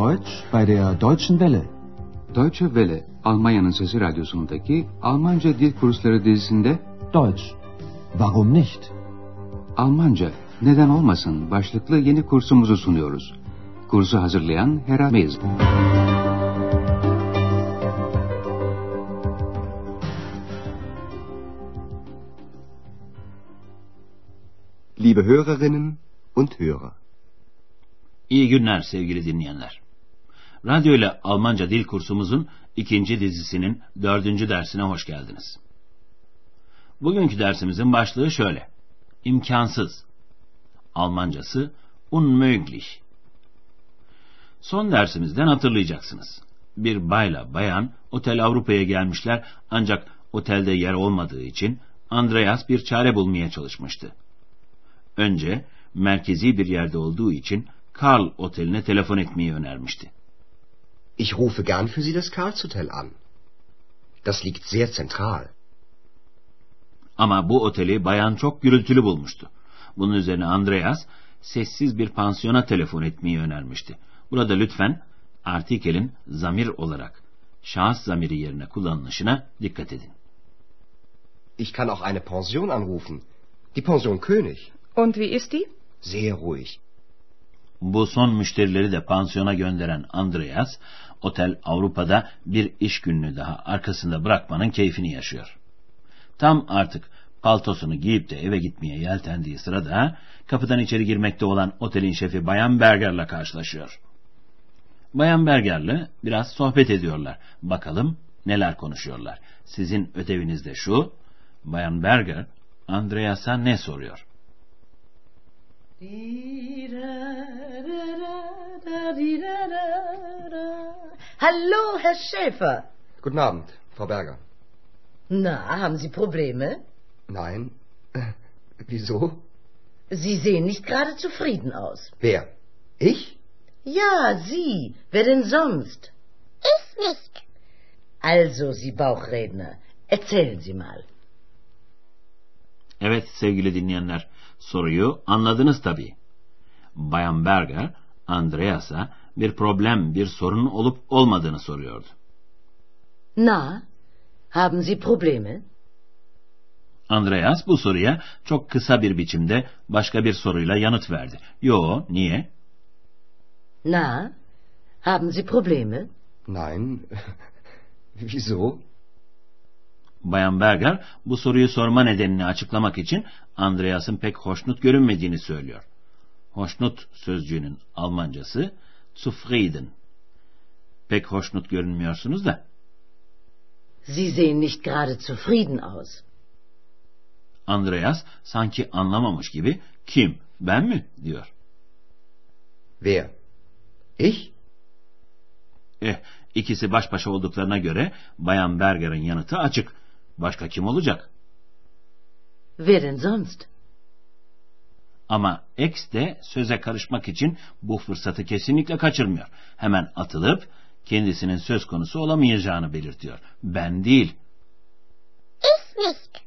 Deutsch bei der Deutschen Welle. Deutsche Welle, Almanya'nın Sesi Radyosu'ndaki Almanca Dil Kursları dizisinde Deutsch. Warum nicht? Almanca, neden olmasın başlıklı yeni kursumuzu sunuyoruz. Kursu hazırlayan Hera Mez. Liebe Hörerinnen und Hörer. İyi günler sevgili dinleyenler. Radyo ile Almanca dil kursumuzun 2. dizisinin 4. dersine hoş geldiniz. Bugünkü dersimizin başlığı şöyle. İmkansız. Almancası unmöglich. Son dersimizden hatırlayacaksınız. Bir bayla bayan Otel Avrupa'ya gelmişler ancak otelde yer olmadığı için Andreas bir çare bulmaya çalışmıştı. Önce merkezi bir yerde olduğu için Karl Oteline telefon etmeyi önermişti. Ich rufe gern für Sie das Karlshotel an. Das liegt sehr zentral. Ama bu oteli bayan çok gürültülü bulmuştu. Bunun üzerine Andreas sessiz bir pansiyona telefon etmeyi önermişti. Burada lütfen artikelin zamir olarak şahıs zamiri yerine kullanılışına dikkat edin. Ich kann auch eine Pension anrufen. Die Pension König. Und wie ist die? Sehr ruhig. Bu son müşterileri de pansiyona gönderen Andreas, Otel Avrupa'da bir iş gününü daha arkasında bırakmanın keyfini yaşıyor. Tam artık paltosunu giyip de eve gitmeye yeltendiği sırada kapıdan içeri girmekte olan otelin şefi Bayan Berger'la karşılaşıyor. Bayan Berger'le biraz sohbet ediyorlar. Bakalım neler konuşuyorlar. Sizin ödeviniz de şu. Bayan Berger, Andreas'a ne soruyor? Hallo, Herr Schäfer. Guten Abend, Frau Berger. Na, haben Sie Probleme? Nein. Wieso? Sie sehen nicht gerade zufrieden aus. Wer? Ich? Ja, Sie. Wer denn sonst? Ich nicht. Also, Sie Bauchredner, erzählen Sie mal. Evet sevgili dinleyenler, soruyu anladınız tabii. Bayan Berger, Andreas'a bir problem, bir sorun olup olmadığını soruyordu. Na, haben Sie Probleme? Andreas bu soruya çok kısa bir biçimde başka bir soruyla yanıt verdi. Yo, niye? Na, haben Sie Probleme? Nein. Wieso? Bayan Berger bu soruyu sorma nedenini açıklamak için Andreas'ın pek hoşnut görünmediğini söylüyor. Hoşnut sözcüğünün Almancası zufrieden. Pek hoşnut görünmüyorsunuz da. Sie sehen nicht gerade zufrieden aus. Andreas sanki anlamamış gibi kim, ben mi diyor. Wer? Ich? İkisi baş başa olduklarına göre Bayan Berger'in yanıtı açık. Başka kim olacak? Wer denn sonst? Ama X de söze karışmak için bu fırsatı kesinlikle kaçırmıyor. Hemen atılıp kendisinin söz konusu olamayacağını belirtiyor. Ben değil. Ich nicht.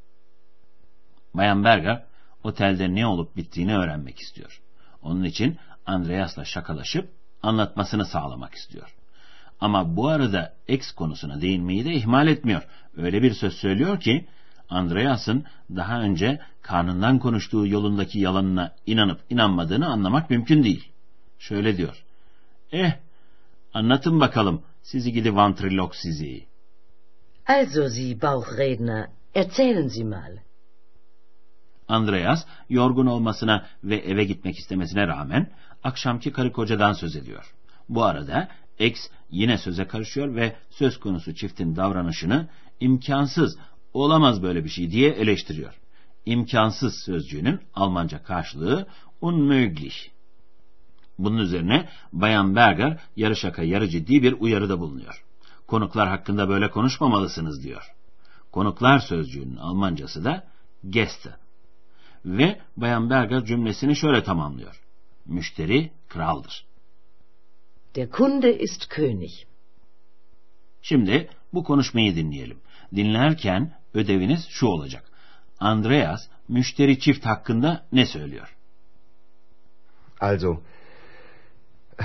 Bayan Berger otelde ne olup bittiğini öğrenmek istiyor. Onun için Andreas'la şakalaşıp anlatmasını sağlamak istiyor. Ama bu arada X konusuna değinmeyi de ihmal etmiyor. Öyle bir söz söylüyor ki Andreas'ın daha önce karnından konuştuğu yolundaki yalanına inanıp inanmadığını anlamak mümkün değil. Şöyle diyor. Anlatın bakalım sizi gidi vantrilok sizi. Also, Sie Bauchredner, erzählen Sie mal. Andreas yorgun olmasına ve eve gitmek istemesine rağmen akşamki karı kocadan söz ediyor. Bu arada X yine söze karışıyor ve söz konusu çiftin davranışını imkansız, olamaz böyle bir şey diye eleştiriyor. İmkansız sözcüğünün Almanca karşılığı unmöglich. Bunun üzerine Bayan Berger yarı şaka yarı ciddi bir uyarıda bulunuyor. Konuklar hakkında böyle konuşmamalısınız diyor. Konuklar sözcüğünün Almancası da Gäste. Ve Bayan Berger cümlesini şöyle tamamlıyor. Müşteri kraldır. Der Kunde ist König. Şimdi bu konuşmayı dinleyelim. Dinlerken ödeviniz şu olacak. Andreas müşteri çift hakkında ne söylüyor? Also,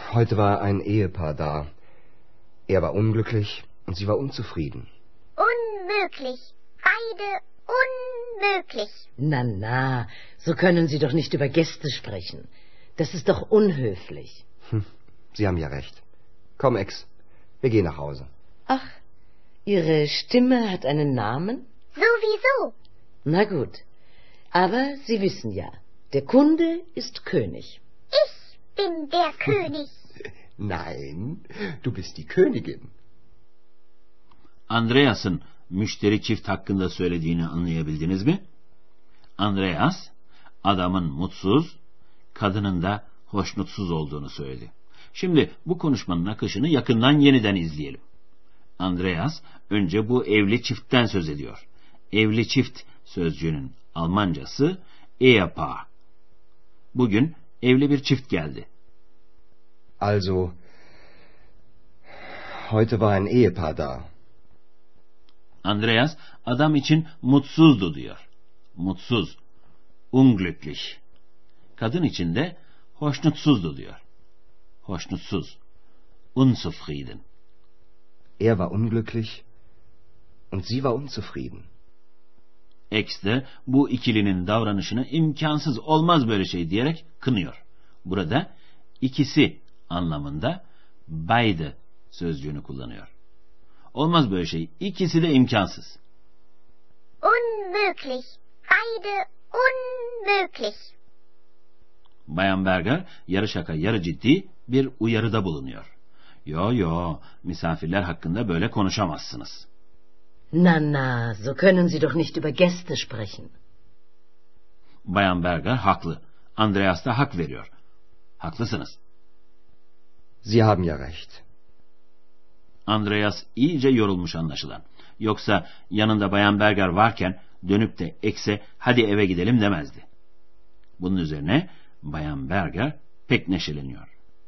Heute war ein Ehepaar da. Er war unglücklich und sie war unzufrieden. Unmöglich. Beide unmöglich. Na, so können Sie doch nicht über Gäste sprechen. Das ist doch unhöflich. Sie haben ja recht. Komm, Ex, wir gehen nach Hause. Ach, Ihre Stimme hat einen Namen? Sowieso. Na gut, aber Sie wissen ja, der Kunde ist König. Ich bin der König. Nein, du bist die Königin. Andreas'ın müşteri çift hakkında söylediğini anlayabildiniz mi? Andreas, adamın mutsuz, kadının da hoşnutsuz olduğunu söyledi. Şimdi bu konuşmanın akışını yakından yeniden izleyelim. Andreas önce bu evli çiftten söz ediyor. Evli çift sözcüğünün Almancası Ehepaar. Bugün evli bir çift geldi. Also, heute war ein Ehepaar da. Andreas adam için mutsuzdu diyor. Mutsuz, unglücklich. Kadın için de hoşnutsuzdu diyor. Hoşnutsuz, unzufrieden. Er war unglücklich und sie war unzufrieden. X de bu ikilinin davranışını imkansız, olmaz böyle şey diyerek kınıyor. Burada ikisi anlamında beide sözcüğünü kullanıyor. Olmaz böyle şey, ikisi de imkansız. Unmöglich. Beide unmöglich. Bayan Berger yarı şaka yarı ciddi bir uyarıda bulunuyor. Yo, misafirler hakkında böyle konuşamazsınız. Na, so können Sie doch nicht über Gäste sprechen. Bayan Berger haklı. Andreas da hak veriyor. Haklısınız. Sie haben ja recht. Andreas iyice yorulmuş anlaşılan. Yoksa yanında Bayan Berger varken dönüp de X'e hadi eve gidelim demezdi. Bunun üzerine Bayan Berger pek neşeleniyor.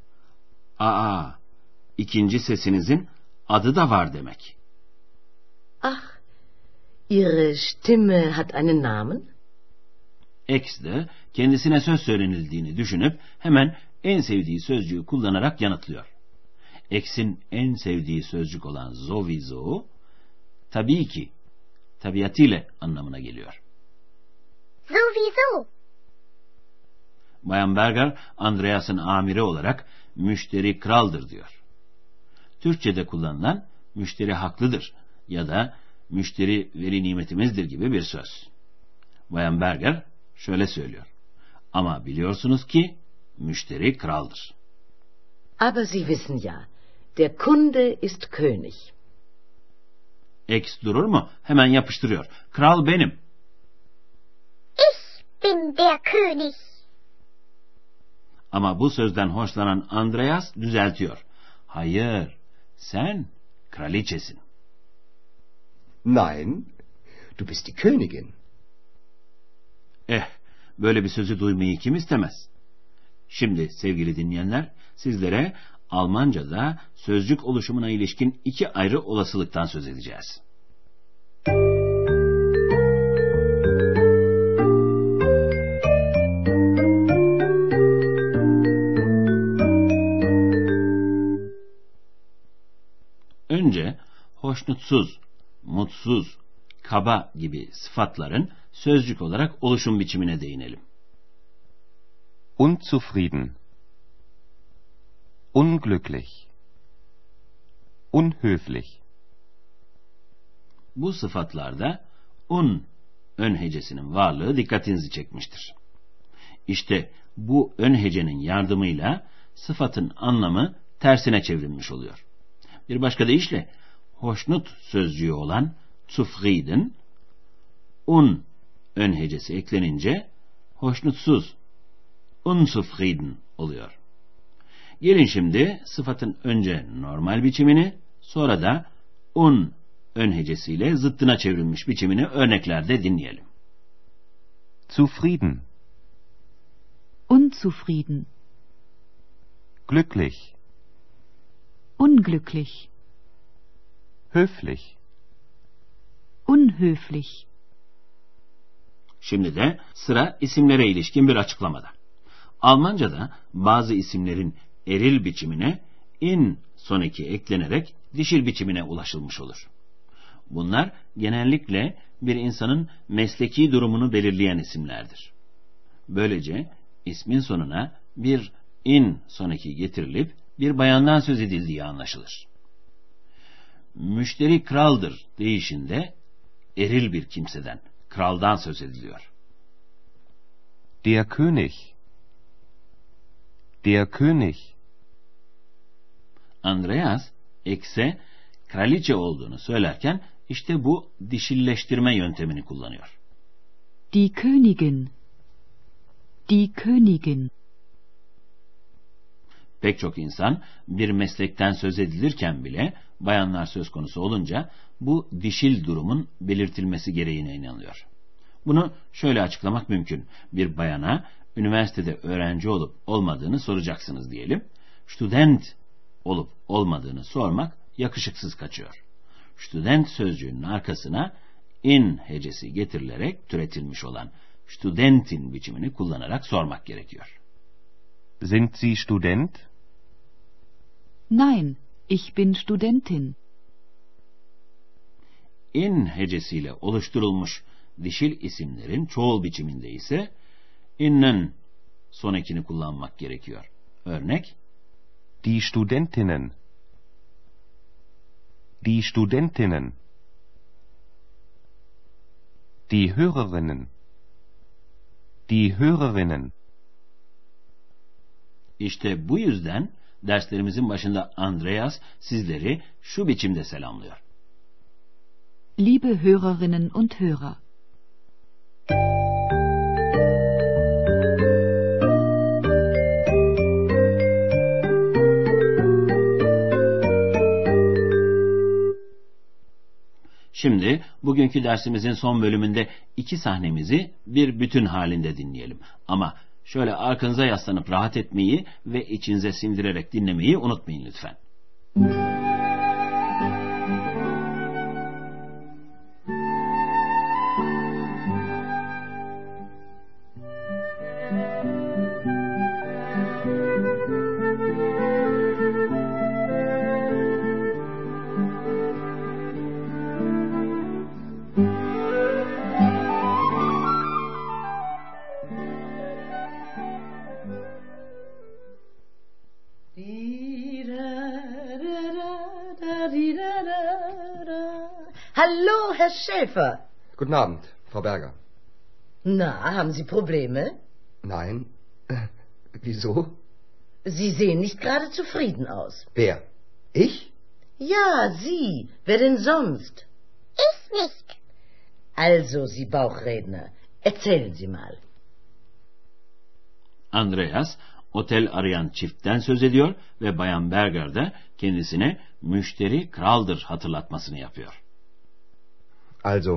İkinci sesinizin adı da var demek. Ach, Ihre Stimme hat einen Namen? X de kendisine söz söylenildiğini düşünüp hemen en sevdiği sözcüğü kullanarak yanıtlıyor. X'in en sevdiği sözcük olan sowieso, tabii ki, tabiatıyla anlamına geliyor. Sowieso. Bayan Berger, Andreas'ın amiri olarak müşteri kraldır diyor. Türkçe'de kullanılan müşteri haklıdır ya da müşteri veli nimetimizdir gibi bir söz. Bayan Berger şöyle söylüyor. Ama biliyorsunuz ki müşteri kraldır. Aber Sie wissen ja, der Kunde ist König. X durur mu? Hemen yapıştırıyor. Kral benim. Ich bin der König. Ama bu sözden hoşlanan Andreas düzeltiyor. Hayır, sen kraliçesin. Nein, du bist die Königin. Böyle bir sözü duymayı kim istemez? Şimdi sevgili dinleyenler, sizlere Almanca'da sözcük oluşumuna ilişkin iki ayrı olasılıktan söz edeceğiz. Önce hoşnutsuz, mutsuz, kaba gibi sıfatların sözcük olarak oluşum biçimine değinelim. Unzufrieden, unglücklich, unhöflich. Bu sıfatlarda ön hecesinin varlığı dikkatinizi çekmiştir. İşte bu ön hecenin yardımıyla sıfatın anlamı tersine çevrilmiş oluyor. Bir başka deyişle hoşnut sözcüğü olan zufrieden, ön hecesi eklenince hoşnutsuz, unzufrieden oluyor. Gelin şimdi sıfatın önce normal biçimini, sonra da ön hecesiyle zıttına çevrilmiş biçimini örneklerde dinleyelim. Zufrieden, Unzufrieden, glücklich, unglücklich, höflich. unhöflich. Şimdi de sıra isimlere ilişkin bir açıklamada. Almanca'da bazı isimlerin eril biçimine in son eki eklenerek dişil biçimine ulaşılmış olur. Bunlar genellikle bir insanın mesleki durumunu belirleyen isimlerdir. Böylece ismin sonuna bir in son eki getirilip bir bayandan söz edildiği anlaşılır. Müşteri kraldır deyişinde eril bir kimseden, kraldan söz ediliyor. Der König. Der König. Andreas, X'e kraliçe olduğunu söylerken işte bu dişilleştirme yöntemini kullanıyor. Die Königin. Die Königin. Pek çok insan bir meslekten söz edilirken bile bayanlar söz konusu olunca bu dişil durumun belirtilmesi gereğine inanıyor. Bunu şöyle açıklamak mümkün. Bir bayana üniversitede öğrenci olup olmadığını soracaksınız diyelim. Student olup olmadığını sormak yakışıksız kaçıyor. Student sözcüğünün arkasına in hecesi getirilerek türetilmiş olan studentin biçimini kullanarak sormak gerekiyor. Sind Sie Student? Nein, ich bin Studentin. In hecesiyle oluşturulmuş dişil isimlerin çoğul biçiminde ise innen son ekini kullanmak gerekiyor. Örnek: Die Studentinnen. Die Studentinnen. Die Hörerinnen. Die Hörerinnen. İşte bu yüzden derslerimizin başında Andreas sizleri şu biçimde selamlıyor. Liebe Hörerinnen und Hörer. Şimdi bugünkü dersimizin son bölümünde iki sahnemizi bir bütün halinde dinleyelim. Ama şöyle arkanıza yaslanıp rahat etmeyi ve içinize sindirerek dinlemeyi unutmayın lütfen. Hallo, Herr Schäfer. Guten Abend, Frau Berger. Na, haben Sie Probleme? Nein. Wieso? Sie sehen nicht gerade zufrieden aus. Wer? Ich? Ja, Sie. Wer denn sonst? Ich nicht. Also, Sie Bauchredner, erzählen Sie mal. Andreas, otel arayan çiftten söz ediyor ve Bayan Berger de kendisine müşteri kraldır hatırlatmasını yapıyor. Also,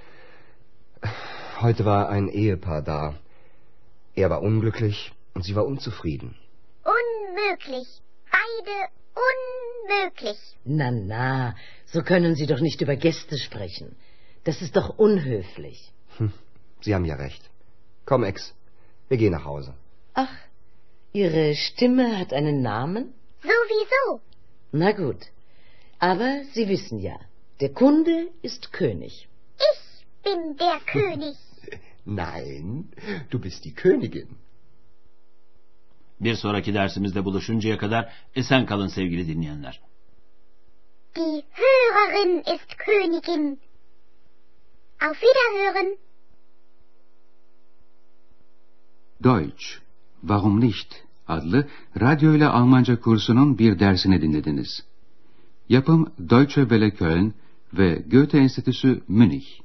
heute war ein Ehepaar da. Er war unglücklich und sie war unzufrieden. Unmöglich. Beide unmöglich. Na, so können Sie doch nicht über Gäste sprechen. Das ist doch unhöflich. Sie haben ja recht. Komm, Ex, wir gehen nach Hause. Ach, Ihre Stimme hat einen Namen? Sowieso. Na gut, aber Sie wissen ja, der Kunde ist König. Ich bin der König. Nein, du bist die Königin. Bir sonraki dersimizde buluşuncaya kadar esen kalın sevgili dinleyenler. Die Hörerin ist Königin. Auf Wiederhören. Deutsch, Warum nicht? Adlı radyo ile Almanca kursunun bir dersini dinlediniz. Yapım Deutsche Welle Köln ve Goethe Enstitüsü Münih.